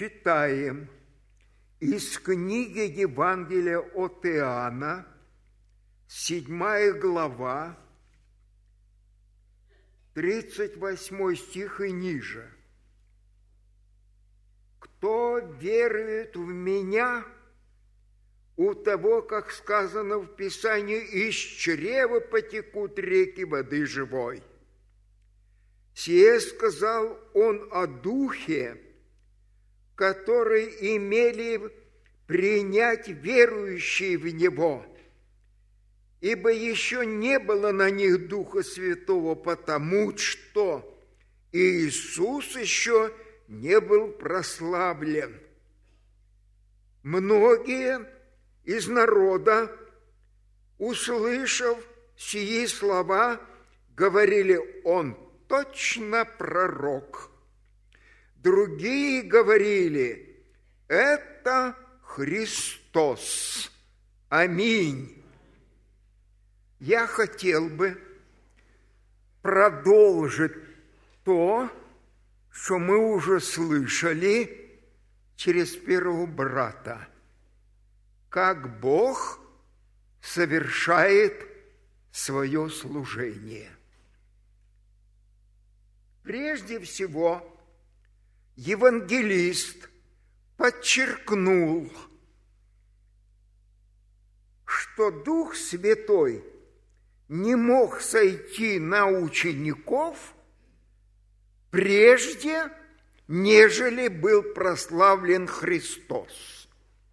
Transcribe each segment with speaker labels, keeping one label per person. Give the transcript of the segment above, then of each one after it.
Speaker 1: Читаем из книги Евангелия от Иоанна, 7 глава, 38 стих и ниже. «Кто верует в Меня, у того, как сказано в Писании, из чрева потекут реки воды живой. Сие сказал Он о Духе, который имели принять верующие в Него, ибо еще не было на них Духа Святого, потому что Иисус еще не был прославлен. Многие из народа, услышав сии слова, говорили: Он точно пророк. Другие говорили: это Христос. Аминь». Я хотел бы продолжить то, что мы уже слышали через первого брата. Как Бог совершает свое служение. Прежде всего, евангелист подчеркнул, что Дух Святой не мог сойти на учеников прежде, нежели был прославлен Христос.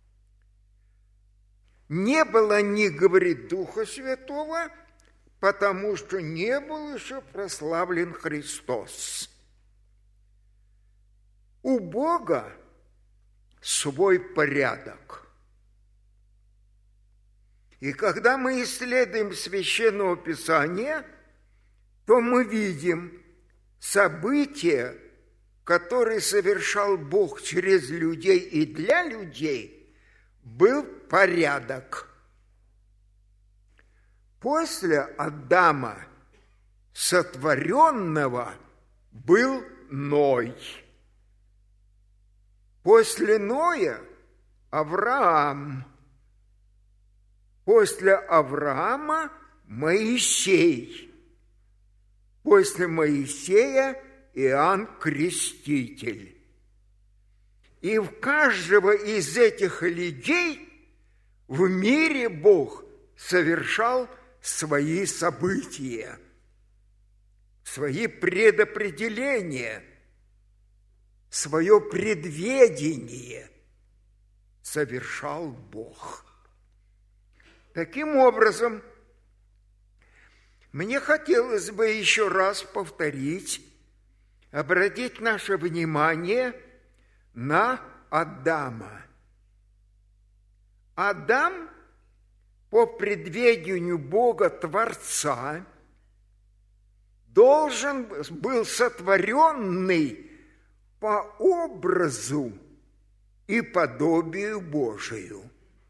Speaker 1: Не было, не говорит, Духа Святого, потому что не был еще прославлен Христос. У Бога свой порядок. И когда мы исследуем Священное Писание, то мы видим события, которые совершал Бог через людей и для людей, был порядок. После Адама сотворенного был Ной. После Ноя Авраам. После Авраама Моисей. После Моисея Иоанн Креститель. И в каждого из этих людей в мире Бог совершал свои события, свои предопределения, свое предведение совершал Бог. Таким образом, мне хотелось бы еще раз повторить, обратить наше внимание на Адама. Адам, по предведению Бога Творца, должен был сотворенный по образу и подобию Божию.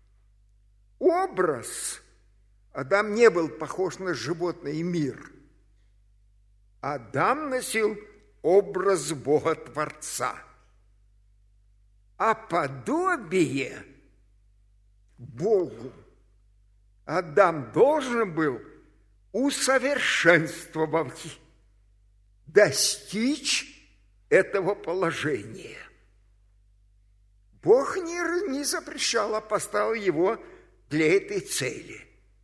Speaker 1: Образ. Адам не был похож на животный мир. Адам носил образ Бога Творца. А подобие Богу Адам должен был усовершенствовать, достичь этого положения. Бог не запрещал, а поставил его для этой цели.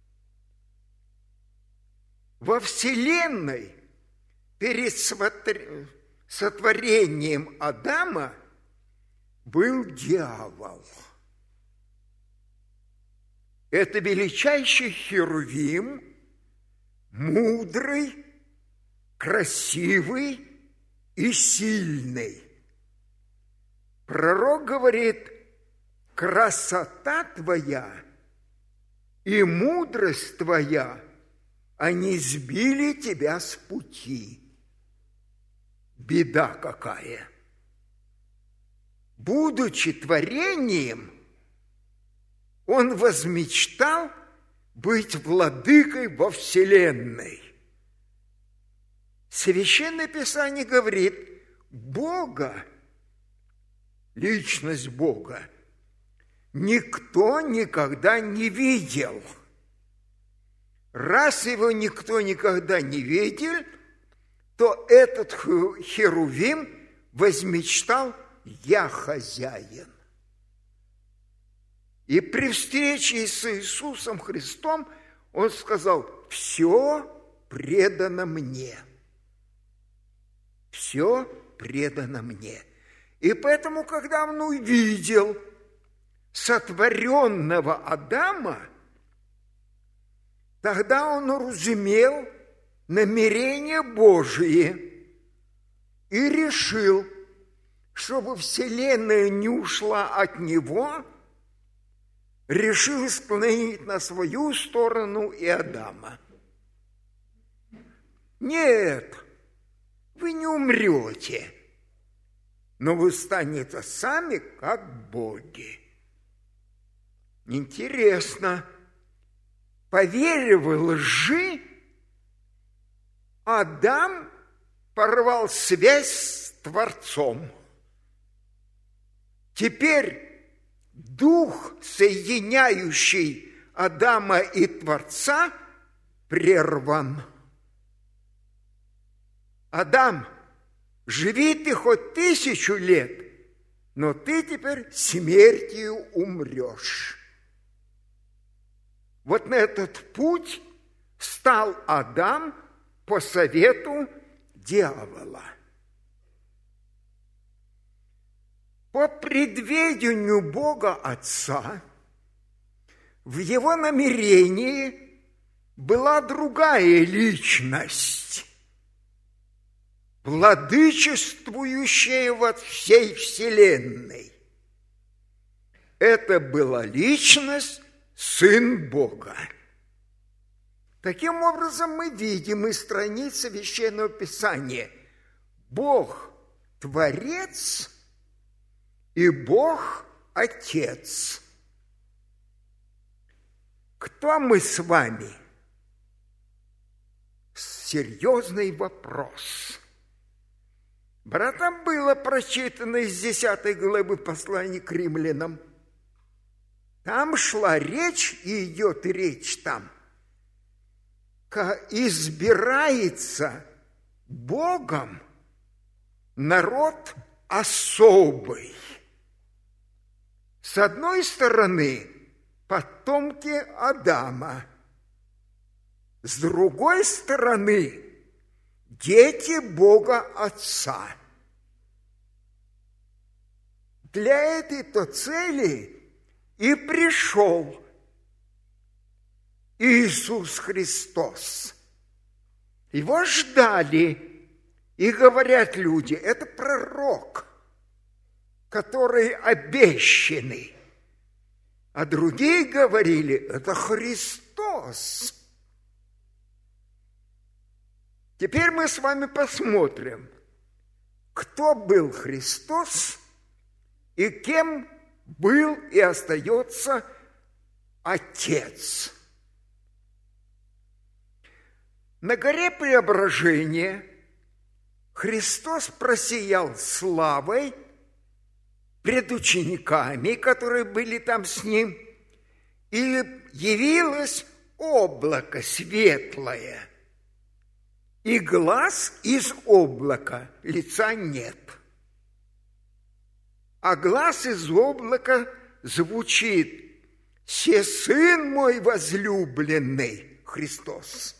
Speaker 1: Во Вселенной перед сотворением Адама был дьявол. Это величайший херувим, мудрый, красивый и сильный. Пророк говорит: красота твоя и мудрость твоя, они сбили тебя с пути. Беда какая! Будучи творением, он возмечтал быть владыкой во Вселенной. Священное Писание говорит: Бога личность Бога, никто никогда не видел. Раз его никто никогда не видел, то этот херувим возмечтал: «Я хозяин». И при встрече с Иисусом Христом он сказал: «Все предано мне». Все предано мне. И поэтому, когда он увидел сотворенного Адама, тогда он уразумел намерение Божие и решил, чтобы вселенная не ушла от него, решил склонить на свою сторону и Адама. Нет, вы не умрете, но вы станете сами как боги. Интересно, поверив в лжи, Адам порвал связь с Творцом. Теперь дух, соединяющий Адама и Творца, прерван. Адам, живи ты хоть 1000 лет, но ты теперь смертью умрешь. Вот на этот путь стал Адам по совету дьявола. По предведению Бога Отца в его намерении была другая личность, владычествующая во всей вселенной. Это была личность Сын Бога. Таким образом, мы видим из страниц Священного Писания: Бог Творец и Бог Отец. Кто мы с вами? Серьезный вопрос. Братам было прочитано из 10 главы послания к римлянам. Там шла речь, и идет речь там, избирается Богом народ особый. С одной стороны, потомки Адама, с другой стороны, дети Бога Отца. Для этой-то цели и пришел Иисус Христос. Его ждали, и говорят люди: это пророк, который обещанный. А другие говорили: это Христос. Теперь мы с вами посмотрим, кто был Христос и кем был и остается Отец. На горе Преображения Христос просиял славой пред учениками, которые были там с Ним, и явилось облако светлое, и глаз из облака, лица нет. А глаз из облака звучит: «Се Сын мой возлюбленный», Христос,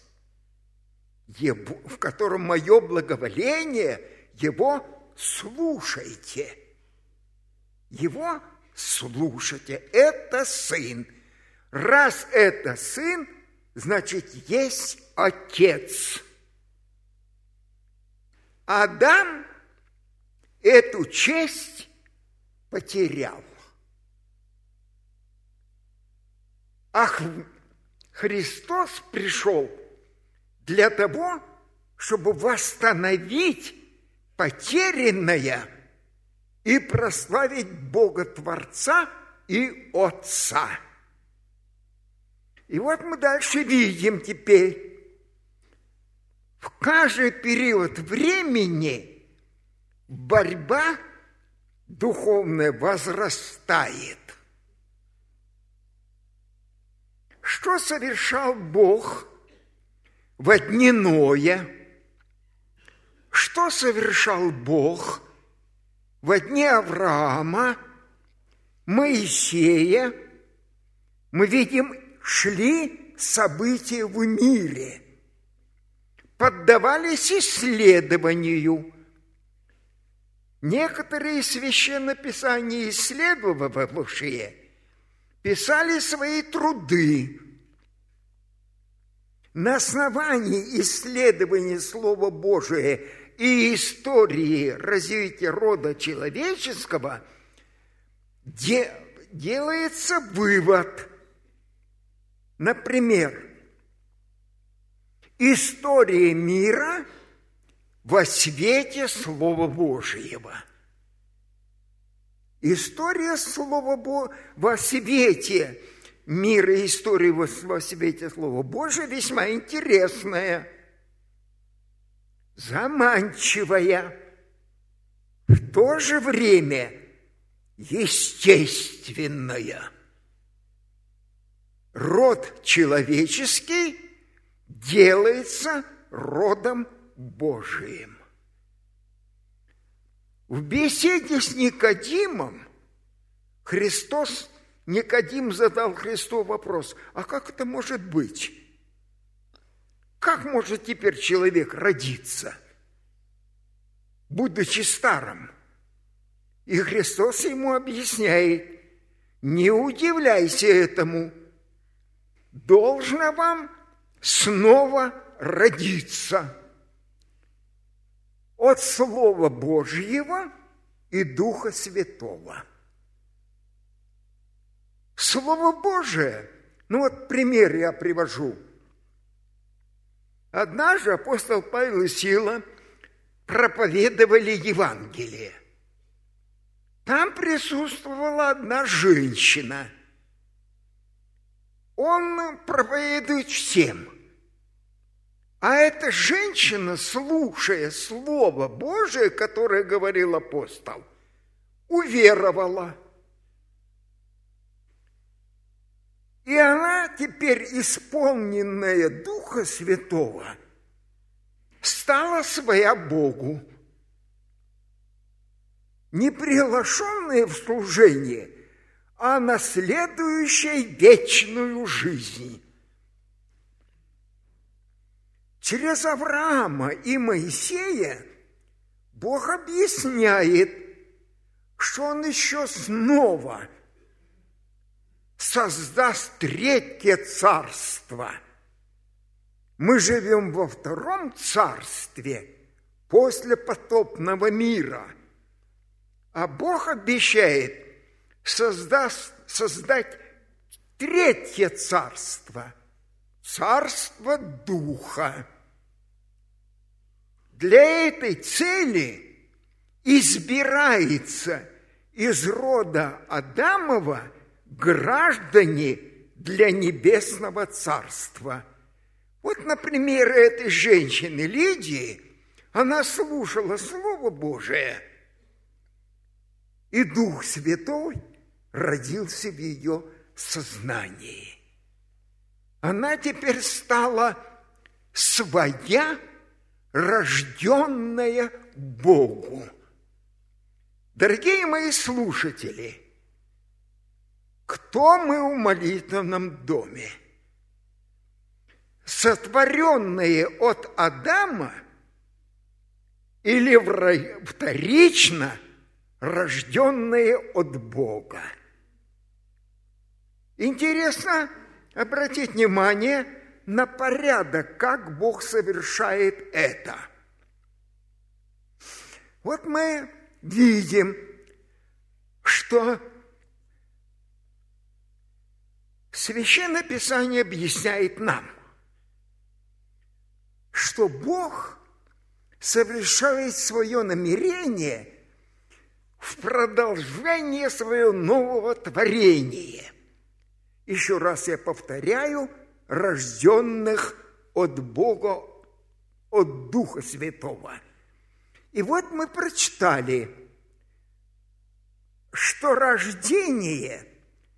Speaker 1: в котором мое благоволение, его слушайте. Его слушайте. Это Сын. Раз это Сын, значит, есть Отец. Адам эту честь потерял. Ах, Христос пришел для того, чтобы восстановить потерянное и прославить Бога Творца и Отца. И вот мы дальше видим теперь, в каждый период времени борьба духовное возрастает. Что совершал Бог во дни Ноя? Что совершал Бог во дни Авраама, Моисея? Мы видим, шли события в мире, поддавались исследованию. Некоторые священнописания исследовавшие писали свои труды. На основании исследования Слова Божия и истории развития рода человеческого делается вывод. Например, история мира во свете Слова Божьего. История Слова во свете мира и истории во свете Слова Божьего весьма интересная, заманчивая, в то же время естественная. Род человеческий делается родом Божиим. В беседе с Никодимом Никодим задал Христу вопрос: а как это может быть? Как может теперь человек родиться, будучи старым? И Христос ему объясняет: не удивляйся этому, должно вам снова родиться от Слова Божьего и Духа Святого. Слово Божие, пример я привожу. Однажды апостол Павел и Сила проповедовали Евангелие. Там присутствовала одна женщина. Он проповедует всем. А эта женщина, слушая Слово Божие, которое говорил апостол, уверовала. И она теперь, исполненная Духа Святого, стала своя Богу. Не приглашенная в служение, а наследующая вечную жизнь. Через Авраама и Моисея Бог объясняет, что Он еще снова создаст третье царство. Мы живем во втором царстве после потопного мира, а Бог обещает создать третье царство, царство Духа. Для этой цели избирается из рода Адамова граждане для небесного царства. Вот, например, этой женщины Лидии, она слушала Слово Божие, и Дух Святой родился в ее сознании. Она теперь стала своя, рожденная Богу. Дорогие мои слушатели, кто мы в молитвенном доме? Сотворенные от Адама или вторично рожденные от Бога? Интересно обратить внимание на порядок, как Бог совершает это. Вот мы видим, что Священное Писание объясняет нам, что Бог совершает свое намерение в продолжение своего нового творения. Еще раз я повторяю, рожденных от Бога, от Духа Святого. И вот мы прочитали что рождение,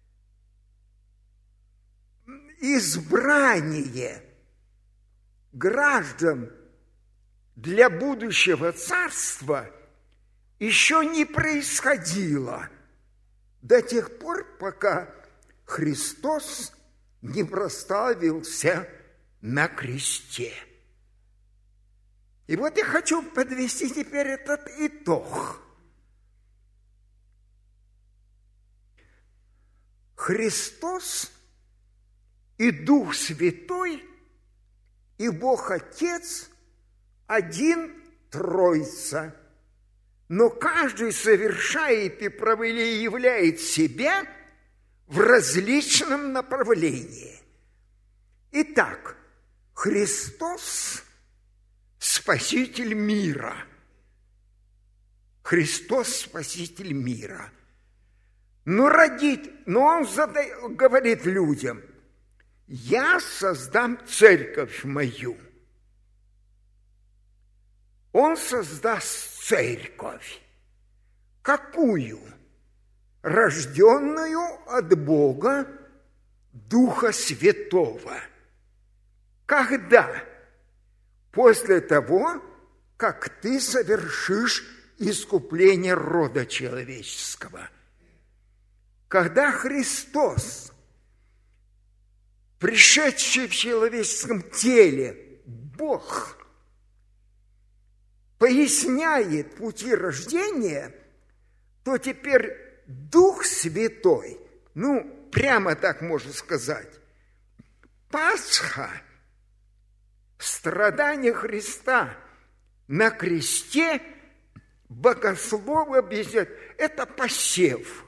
Speaker 1: избрание граждан для будущего царства еще не происходило до тех пор, пока Христос не прославился на кресте. И вот я хочу подвести теперь этот итог. Христос и Дух Святой, и Бог Отец один Троица, но каждый совершает и проявляет себя в различном направлении. Итак, Христос – Спаситель мира. Христос – Спаситель мира. Но Он говорит людям: «Я создам церковь мою». Он создаст церковь. Какую? Рожденную от Бога Духа Святого. Когда? После того, как ты совершишь искупление рода человеческого. Когда Христос, пришедший в человеческом теле, Бог, поясняет пути рождения, то теперь Дух Святой, прямо так можно сказать, Пасха, страдание Христа на кресте, богословы объясняют, это посев,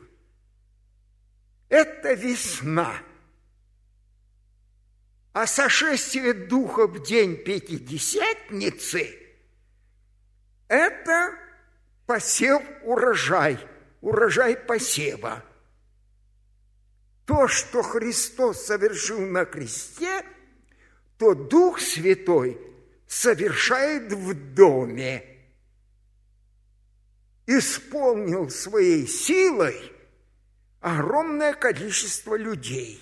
Speaker 1: это весна. А сошествие Духа в день Пятидесятницы – это посев урожай посева. То, что Христос совершил на кресте, то Дух Святой совершает в доме. Исполнил своей силой огромное количество людей.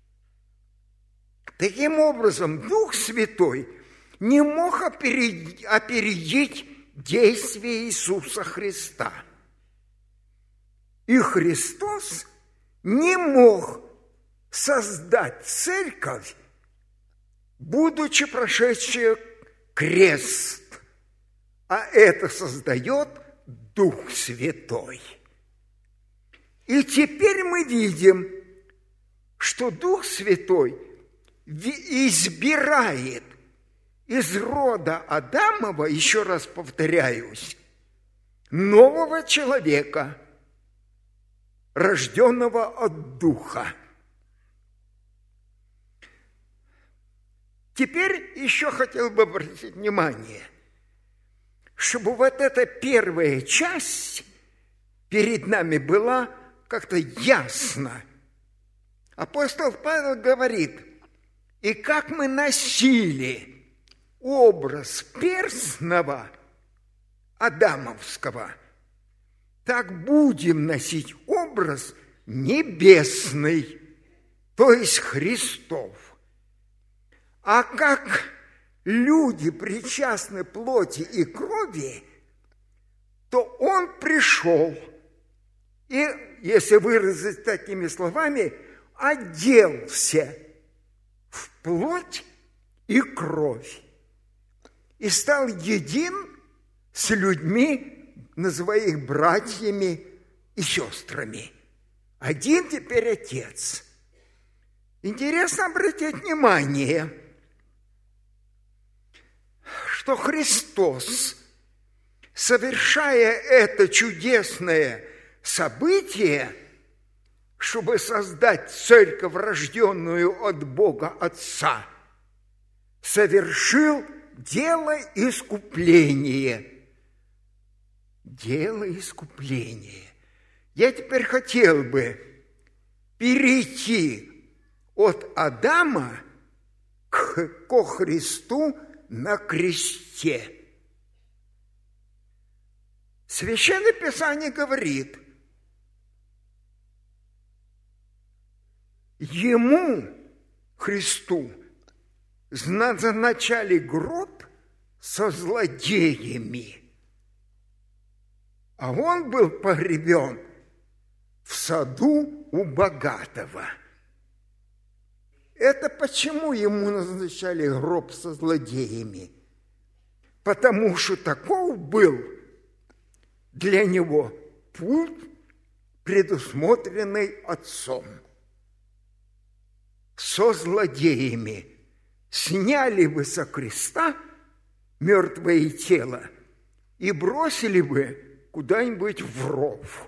Speaker 1: Таким образом, Дух Святой не мог опередить действие Иисуса Христа. И Христос не мог создать церковь, будучи прошедшим крест, а это создает Дух Святой. И теперь мы видим, что Дух Святой избирает из рода Адамова, еще раз повторяюсь, нового человека, рожденного от Духа. Теперь еще хотел бы обратить внимание, чтобы вот эта первая часть перед нами была как-то ясна. Апостол Павел говорит: и как мы носили образ перстного адамовского, так будем носить образ небесный, то есть Христов. А как люди причастны плоти и крови, то Он пришел и, если выразить такими словами, оделся в плоть и кровь и стал един с людьми, называя их братьями и сестрами. Один теперь Отец. Интересно обратить внимание, что Христос, совершая это чудесное событие, чтобы создать церковь, рожденную от Бога Отца, совершил дело искупления. Дело искупления. Я теперь хотел бы перейти от Адама ко Христу на кресте. Священное Писание говорит, Ему, Христу, назначали гроб со злодеями, а он был погребен в саду у богатого. Это почему ему назначали гроб со злодеями? Потому что таков был для него путь, предусмотренный Отцом. Со злодеями сняли бы со креста мертвое тело и бросили бы куда-нибудь в ров.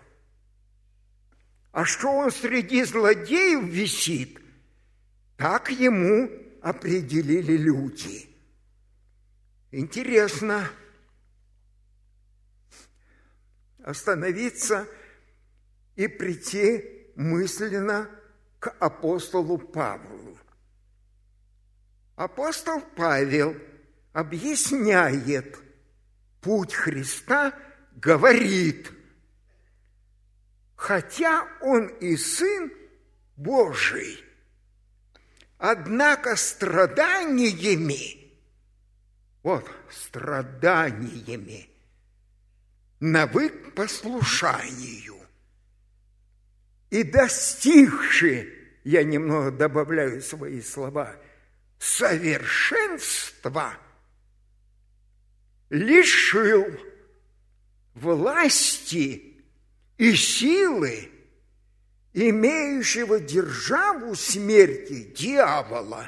Speaker 1: А что он среди злодеев висит, так ему определили люди. Интересно остановиться и прийти мысленно к апостолу Павлу. Апостол Павел объясняет путь Христа, говорит: хотя он и Сын Божий, однако страданиями, страданиями навык послушанию и достигши, я немного добавляю свои слова, совершенства, лишил власти и силы имеющего державу смерти дьявола.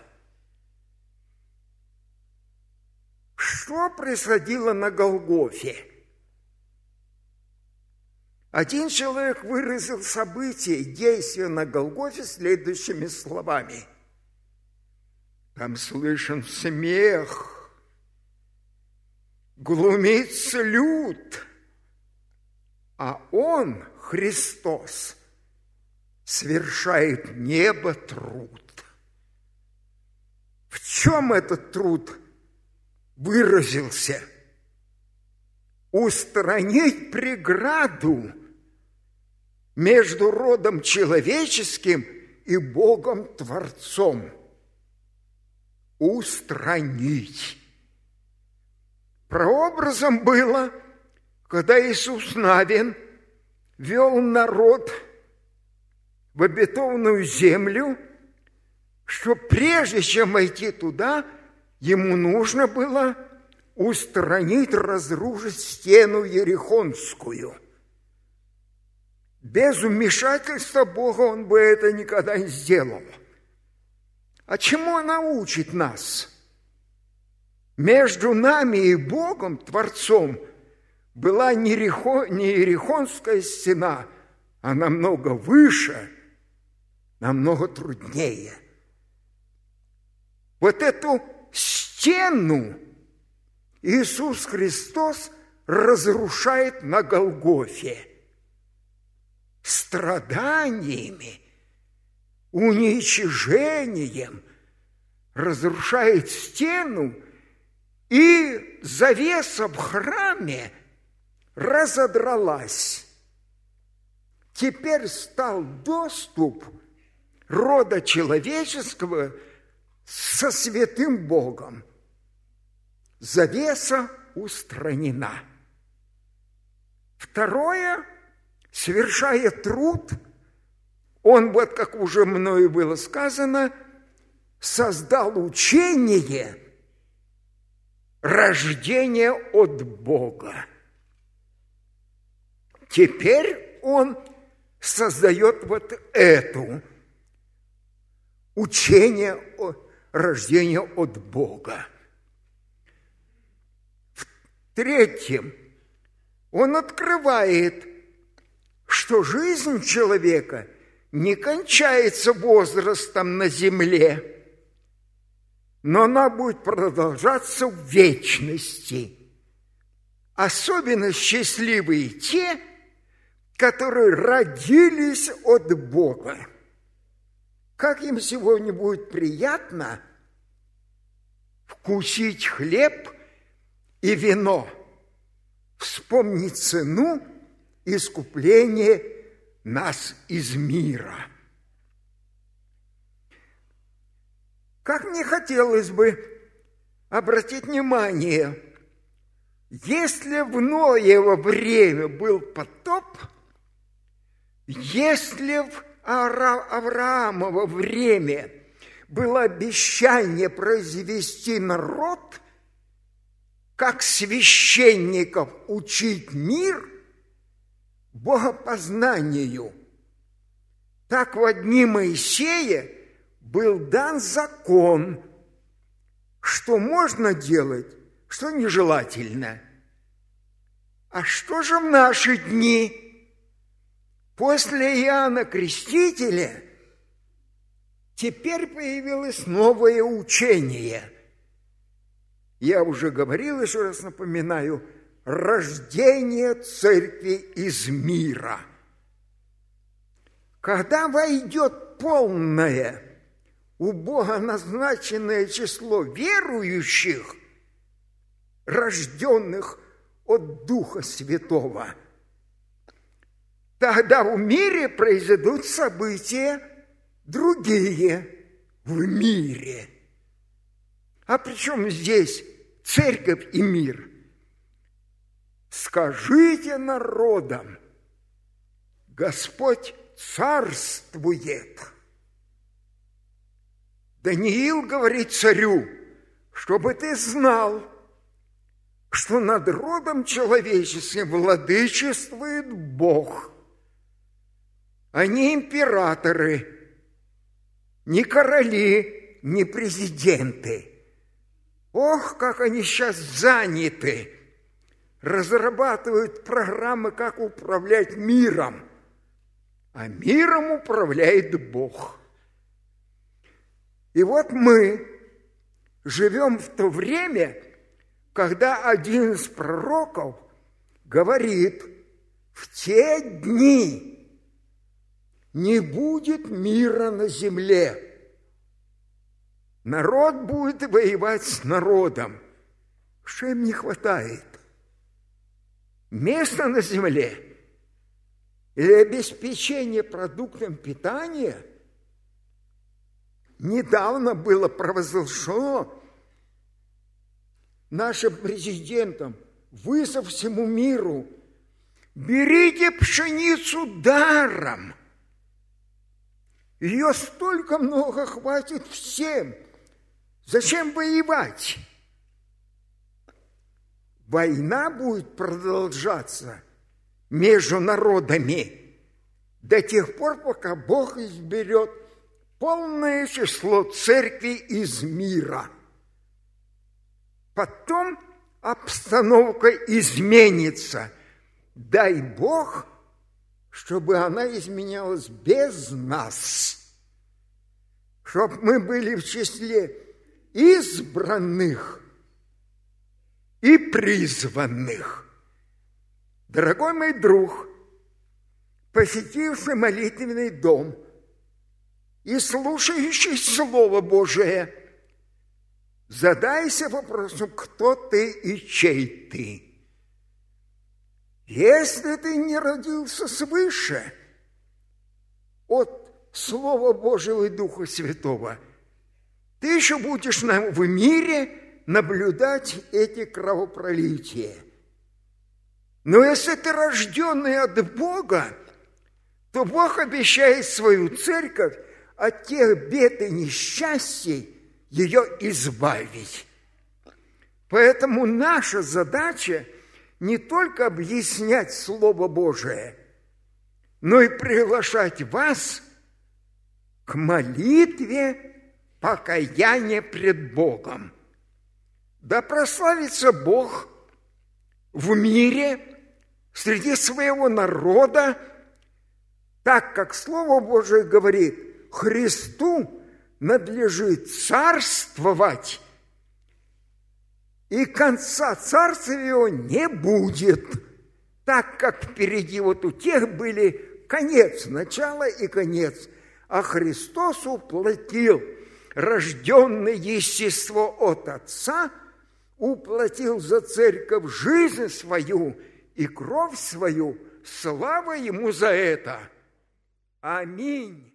Speaker 1: Что происходило на Голгофе? Один человек выразил события и действия на Голгофе следующими словами. Там слышен смех, глумится люд, а он, Христос, совершает небо труд. В чем этот труд выразился? Устранить преграду между родом человеческим и Богом-творцом. Устранить. Прообразом было, когда Иисус Навин вел народ в обетованную землю, что прежде чем войти туда, ему нужно было устранить, разрушить стену Ерихонскую. Без вмешательства Бога он бы это никогда не сделал. А чему она учит нас? Между нами и Богом, Творцом, была не Ерихонская стена, а намного выше, намного труднее. Вот эту стену Иисус Христос разрушает на Голгофе страданиями, уничижением, разрушает стену, и завеса в храме разодралась. Теперь стал доступ рода человеческого со святым Богом. Завеса устранена. Второе, совершая труд, он, вот как уже мною было сказано, создал учение рождения от Бога. Теперь он создает вот эту учение о рождении от Бога. В-третьем, он открывает, что жизнь человека не кончается возрастом на земле, но она будет продолжаться в вечности. Особенно счастливые те, которые родились от Бога. Как им сегодня будет приятно вкусить хлеб и вино, вспомнить цену искупления нас из мира. Как мне хотелось бы обратить внимание, если в Ноево время был потоп, если в Авраамово время было обещание произвести народ, как священников учить мир богопознанию, так во дни Моисея был дан закон, что можно делать, что нежелательно. А что же в наши дни? После Иоанна Крестителя теперь появилось новое учение. Я уже говорил, еще раз напоминаю, рождение церкви из мира. Когда войдет полное, у Бога назначенное число верующих, рожденных от Духа Святого, тогда в мире произойдут события другие в мире. А при чем здесь церковь и мир? Скажите народам, Господь царствует. Даниил говорит царю, чтобы ты знал, что над родом человеческим владычествует Бог, а не императоры, не короли, не президенты. Ох, как они сейчас заняты, разрабатывают программы, как управлять миром, а миром управляет Бог. И вот мы живем в то время, когда один из пророков говорит, в те дни не будет мира на земле. Народ будет воевать с народом. Что им не хватает? Места на земле или обеспечение продуктом питания? Недавно было провозглашено нашим президентом, вызов всему миру: берите пшеницу даром. Ее столько много хватит всем. Зачем воевать? Война будет продолжаться между народами до тех пор, пока Бог изберет полное число церкви из мира. Потом обстановка изменится. Дай Бог, чтобы она изменялась без нас, чтобы мы были в числе избранных и призванных. Дорогой мой друг, посетивший молитвенный дом и слушающий Слово Божие, задайся вопросом, кто ты и чей ты. Если ты не родился свыше от Слова Божьего и Духа Святого, ты еще будешь в мире наблюдать эти кровопролития. Но если ты рожденный от Бога, то Бог обещает свою церковь от тех бед и несчастий ее избавить. Поэтому наша задача не только объяснять Слово Божие, но и приглашать вас к молитве покаяния пред Богом. Да прославится Бог в мире, среди своего народа, так как Слово Божие говорит, Христу надлежит царствовать, и конца царствия его не будет, так как впереди вот у тех были конец, начало и конец, а Христос уплатил рожденное естество от Отца, уплатил за церковь жизнь свою и кровь свою, слава Ему за это. Аминь.